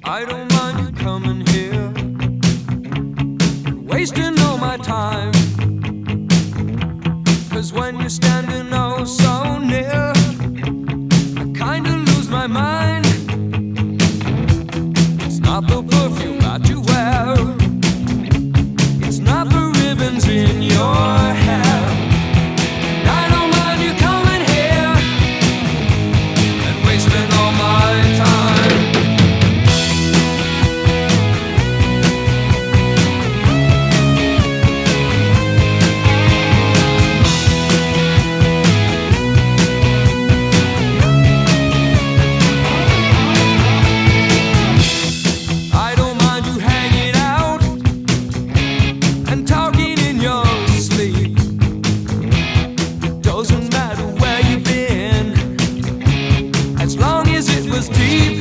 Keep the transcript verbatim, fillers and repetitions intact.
I don't mind you coming here, wasting all my time. Cause when you're standing oh so near, I kinda lose my mind. It's not the perfume that you wear, it's not the ribbons in your hair. And I don't mind you coming here and wasting all my time. Doesn't matter where you've been, as long as it was deep.